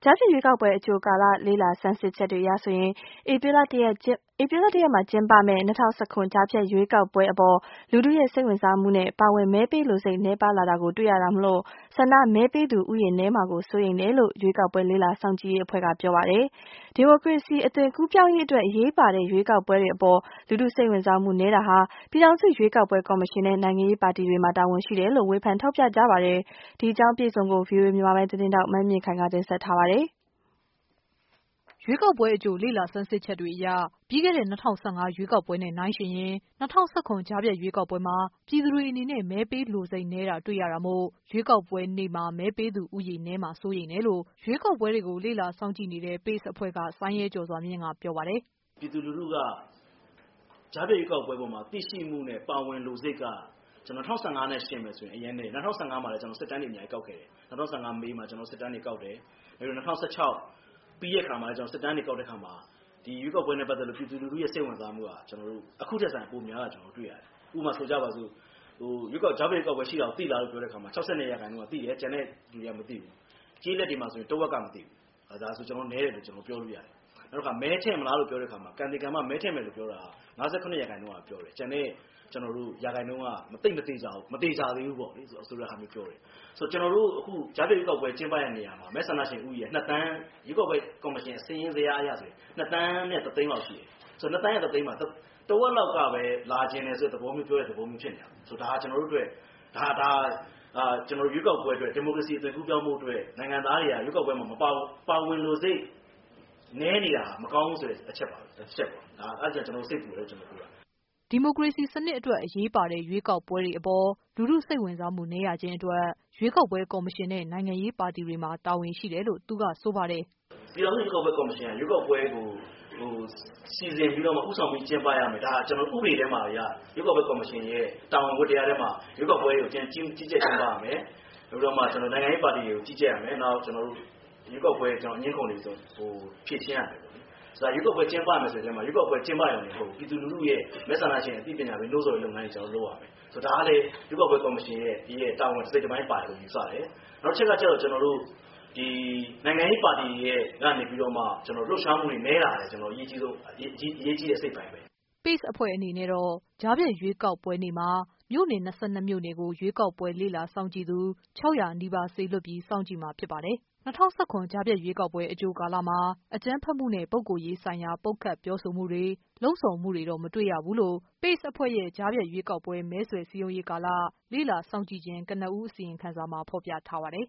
ကြားဖြတ်ရွေးကောက်ပွဲအကြိုကာလလေ့လာဆန်းစစ်ချက်တွေအရဆိုရင်ဧပြီလ 1 ရက်မှာကျင်းပမယ့် 2019 ကြားဖြတ်ရွေးကောက်ပွဲအပေါ်လူထုရဲ့စိတ်ဝင်စားမှုနဲ့ပါဝင်မဲပေးလိုစိတ်နည်းပါးလာတာကိုတွေ့ရတာမို့ဆန္ဒမဲပေးသူဦးရေနည်းမှာကိုစိုးရိမ်တယ်လို့ရွေးကောက်ပွဲလေ့လာစောင့်ကြည့်ရေးအဖွဲ့ကပြောပါတယ်။ ဒီမိုကရေစီအသွင်ကူးပြောင်းရေးအတွက်အရေးပါတဲ့ရွေးကောက်ပွဲတွေအပေါ်လူထုစိတ်ဝင်စားမှုနည်းတာဟာပြည်ထောင်စုရွေးကောက်ပွဲကော်မရှင်နဲ့နိုင်ငံရေးပါတီတွေမှာတာဝန်ရှိတယ်လို့ဝေဖန်ထောက်ပြကြပါတယ်။ ဒီအကြောင်းပြည့်စုံကို VOA မြန်မာပိုင်းသတင်းထောက်မမြင့်ခိုင်ကတင်ဆက်ထားပါတယ်။ရွေးကောက်ပွဲအကြိုလေ့လာဆန်းစစ်ချက်တွေအရပြီးခဲ့တဲ့2015ရွေးကောက်ပွဲနဲ့နှိုင်းယှဉ်ရင်2019ကြားဖြတ်ရွေးကောက်ပွဲမှာပြည်သူတွေအနေနဲ့မဲပေးလိုစိတ်နည်းတာတွေ့ရတာမို့ရွေးကောက်ပွဲနေ့မှာမဲပေးသူဦးရေနည်းမှာစိုးရိမ်တယ်လို့ရွေးကောက်ပွဲတွေကိုလေ့လာစောင့်ကြည့်နေတဲ့ PACE အဖွဲ့ကစိုင်းရဲကျော်စွာမြင့်ကပြောပါတယ်။ ပြည်သူလူထုကကြားဖြတ်ရွေးကောက်ပွဲပေါ်မှာသိရှိမှုနဲ့ပါဝင်လိုစိတ်ကကျွန်တော်2015နဲ့ရှင်းမယ်ဆိုရင်အရင်နဲ့2015မှာလည်းကျွန်တော်စစ်တမ်းတွေအများကြီးကောက်ခဲ့တယ်2015မေးမှာကျွန်တော်စစ်တမ်းတွေကောက်တယ်ပြီးတော့2016ပြီးရဲ့ခါမှာကျွန်တော်စစ်တမ်းတွေကောက်တဲ့ခါမှာဒီရွေးကောက်ပွဲနဲ့ပတ်သက်လို့ပြည်သူလူထုရဲ့စိတ်ဝင်စားမှုကကျွန်တော်တို့အခုထက်ဆိုင်ပိုများတာကျွန်တော်တွေ့ရတယ်ဥပမာဆိုကြပါစို့ရွေးကောက်ကြားဖြတ်ရွေးကောက်ပွဲရှိတာကိုသိလားလို့ပြောတဲ့ခါမှာ62%ကသိတယ်ကျန်တဲ့လူတွေကမသိဘူးကြေးလက်တွေမှာဆိုရင်တဝက်ကမသိဘူးဒါဆိုကျွန်တော်နည်းတယ်လို့ကျွန်တော်ပြောလို့ရတယ်နောက်တစ်ခါမဲထည့်မလားလို့ပြောတဲ့ခါမှာကန်ဒီကန်မှမဲထည့်မယ်လို့ပြောတာ59%ကပြောတယ်ကျန်တဲ့ကျွန်တော်တို့ရာခိုင်နှုန်းကမသိသေးကြဘူးမသေးကြသေးဘူးပေါ့လေဆိုတဲ့ဟာမျိုးပြောတယ်ဆိုတော့ကျွန်တော်တို့အခုကြားဖြတ်ရွေးကောက်ပွဲကျင်းပတဲ့နေရာမှာမဲဆန္ဒရှင်ဦးရေ2တန်းရွေးကောက်ပွဲကော်မရှင်အစည်းအဝေးဇယားအရဆိုရင်2တန်းနဲ့3သိန်းလောက်ရှိတယ်ဆိုတော့2တန်းနဲ့3သိန်းမှာတဝက်လောက်ကပဲလာခြင်းတယ်ဆိုတဲ့သဘောမျိုးပြောတဲ့သဘောမျိုးဖြစ်နေတာဆိုတော့ဒါကျွန်တော်တို့အတွက်ကျွန်တော်ရွေးကောက်ပွဲအတွက်ဒီမိုကရေစီအသွင်ကူးပြောင်းမှုအတွက်နိုင်ငံသားတွေကရွေးကောက်ပွဲမှာမပါဝင်လို့စိတ်နည်းနေတာမကောင်းဘူးဆိုတဲ့အချက်ပါဒါအဲ့ဒါကျွန်တော်စိတ်ပူတယ်ကျွန်တော်ပြောတာဒီမိုကရေစီစနစ်အတွက်အရေးပါတဲ့ရွေးကောက်ပွဲတွေအပေါ်လူထုစိတ်ဝင်စားမှုနည်းရခြင်းအတွက်ရွေးကောက်ပွဲကော်မရှင်နဲ့နိုင်ငံရေးပါတီတွေမှာတာဝန်ရှိတယ်လို့သူကဆိုပါတယ်။ပြည်ထောင်စုရွေးကောက်ပွဲကော်မရှင်ကရွေးကောက်ပွဲကိုစီစဉ်ပြီးတော့မှဥဆောင်ပြီးကျင်းပရမယ်ဒါကျွန်တော်ဥပဒေထဲမှာရွေးကောက်ပွဲကော်မရှင်ရဲ့တာဝန်ဝတ္တရားထဲမှာရွေးကောက်ပွဲကိုကြီးကြပ်ကျင်းပရမယ်ပြီးတော့မှကျွန်တော်နိုင်ငံရေးပါတီတွေကိုကြီးကြပ်ရမယ်နောက်ကျွန်တော်တို့ရွေးကောက်ပွဲကျွန်တော်အငင်းခုန်တွေဆိုဖြည့်ရှင်းရမယ်ဆိုတော့ရွေးကောက်ပွဲကျင်းပမယ်ဆိုတဲ့မှာရွေးကောက်ပွဲကျင်းပရုံနဲ့ဟုတ်ပြည်သူလူထုရဲ့မဲဆန္ဒရှင်အသိပညာပေးလို့ဆိုတဲ့လုပ်ငန်းတွေကျွန်တော်လုပ်ရမယ်ဆိုတော့ဒါကလေရွေးကောက်ပွဲကော်မရှင်ရဲ့တာဝန်တစ်စိတ်တစ်ပိုင်းပါတယ်လို့ယူဆတယ်နောက်တစ်ချက်ကကျတော့ကျွန်တော်တို့ဒီနိုင်ငံရေးပါတီရဲ့ကနေပြီးတော့မှကျွန်တော်လှုပ်ရှားမှုတွေနည်းလာတယ်ကျွန်တော်အရေးကြီးတဲ့အစိတ်ပိုင်းပဲ PACE အဖွဲ့အနေနဲ့တော့ကြားဖြတ်ရွေးကောက်ပွဲနေ့မှာမြို့နယ်22မြို့နယ်ကိုရွေးကောက်ပွဲလေ့လာစောင့်ကြည့်သူ600နီးပါးစေလွှတ်ပြီးစောင့်ကြည့်မှာဖြစ်ပါတယ်2019ကြားဖြတ်ရွေးကောက်ပွဲအကြိုကာလမှာအကြမ်းဖက်မှုနဲ့ပုဂ္ဂိုလ်ရေးဆိုင်ရာပုတ်ခတ်ပြောဆိုမှုတွေလှုံ့ဆော်မှုတွေတော့မတွေ့ရဘူးလို့ PACE အဖွဲ့ရဲ့ကြားဖြတ်ရွေးကောက်ပွဲမဲဆွယ်စည်းရုံးရေးကာလလေ့လာစောင့်ကြည့်ခြင်းကနဦးအစီရင်ခံစာမှာဖော်ပြထားပါတယ်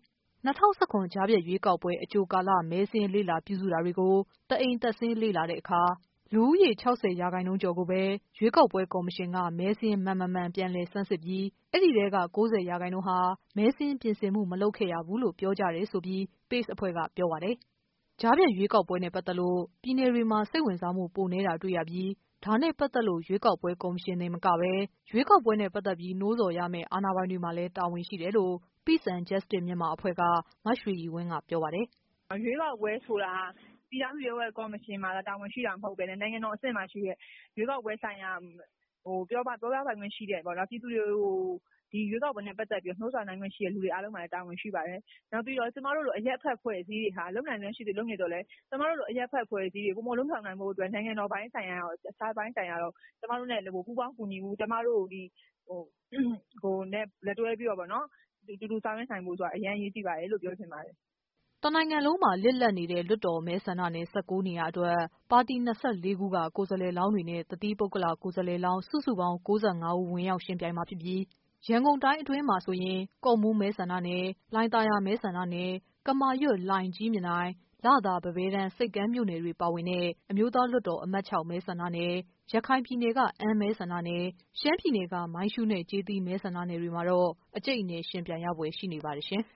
2019ကြားဖြတ်ရွေးကောက်ပွဲအကြိုကာလမဲစင်းလေ့လာပြုစုတာတွေကိုတအိမ်တက်ဆင်းလေ့လာတဲ့အခါလူဦးရေ60%ကျော်ကိုပဲရွေးကောက်ပွဲကော်မရှင်ကမဲစင်းမှန်ပြန်လည်ဆန်းစစ်ပြီးအဲ့ဒီထဲက90%ဟာမဲစင်းပြင်ဆင်မှုမလုပ်ခဲ့ရဘူးလို့ပြောကြတယ်ဆိုပြီး PACE အဖွဲ့ကပြောပါတယ်ကြားဖြတ်ရွေးကောက်ပွဲနဲ့ပတ်သက်လို့ပြည်နယ်တွေမှာစိတ်ဝင်စားမှုပိုနေတာတွေ့ရပြီးဒါနဲ့ပတ်သက်လို့ရွေးကောက်ပွဲကော်မရှင်တွေမကပဲရွေးကောက်ပွဲနဲ့ပတ်သက်ပြီးနှိုးဆော်ရမယ့်အာဏာပိုင်တွေမှာလည်းတာဝန်ရှိတယ်လို့ Peace and Justice မြန်မာအဖွဲ့ကမရွှေရည်ဝင်းကပြောပါတယ်ရွေးကောက်ပွဲဆိုတာပြည်ထောင်စုရွေးကောက်ပွဲကော်မရှင်မှာတာဝန်ရှိတာမဟုတ်ဘဲနဲ့နိုင်ငံတော်အဆင့်မှာရှိတဲ့ရွေးကောက်ပွဲဆိုင်ရာပြောပြပိုင်ခွင့်ရှိတဲ့ပေါ့နော်ပြည်သူတွေကိုဒီရွေးကောက်ပွဲနဲ့ပတ်သက်ပြီးနှိုးဆော်နိုင်ခွင့်ရှိတဲ့လူတွေအားလုံးမှာလည်းတာဝန်ရှိပါတယ်။နောက်ပြီးတော့ကျမတို့လိုအရက်ဖက်ဖွဲ့စည်းတွေဟာလုံနိုင်လွန်းရှိတယ်လုံနေတော့လဲကျမတို့လိုအရက်ဖက်ဖွဲ့စည်းတွေပုံမလုံးဆောင်နိုင်မှုအတွက်နိုင်ငံတော်ပိုင်းဆိုင်ရာရောအခြားပိုင်းဆိုင်ရာတော့ကျမတို့နဲ့ပူးပေါင်းကူညီမှုကျမတို့ဒီနဲ့လက်တွဲပြီးတော့ပေါ့နော်တူတူဆောင်ရွက်နိုင်မှုဆိုတာအရင်ရေးကြည့်ပါတယ်လို့ပြောချင်ပါတယ်တနိုင်ငံလုံးမှာလစ်လပ်နေတဲ့လွှတ်တော်မဲဆန္ဒနယ်19နေရာအတွက်ပါတီ24ခုကကိုယ်စားလှယ်လောင်းတွေနဲ့တသီးပုဂ္ဂလကိုယ်စားလှယ်လောင်းစုစုပေါင်း95ဦးဝင်ရောက်ရှင်ပြိုင်မှာဖြစ်ပြီးရန်ကုန်တိုင်းအတွင်းမှာဆိုရင်ကော့မှူးမဲဆန္ဒနယ်၊လိုင်သာယာမဲဆန္ဒနယ်၊ကမာရွတ်လှိုင်ကြီးမြင့်တိုင်းလသာပန်းပဲတန်းဆိပ်ကမ်းမြို့နယ်တွေပါဝင်တဲ့အမျိုးသားလွှတ်တော်အမှတ်6မဲဆန္ဒနယ်ရခိုင်ပြည်နယ်ကအမ်းမဲဆန္ဒနယ်ရှမ်းပြည်နယ်ကမိုင်းရှူးနဲ့ကျေးသီးမဲဆန္ဒနယ်တွေမှာတော့အကျိတ်အနယ်ရှင်ပြိုင်ရပွဲရှိနေပါတယ်ရှင်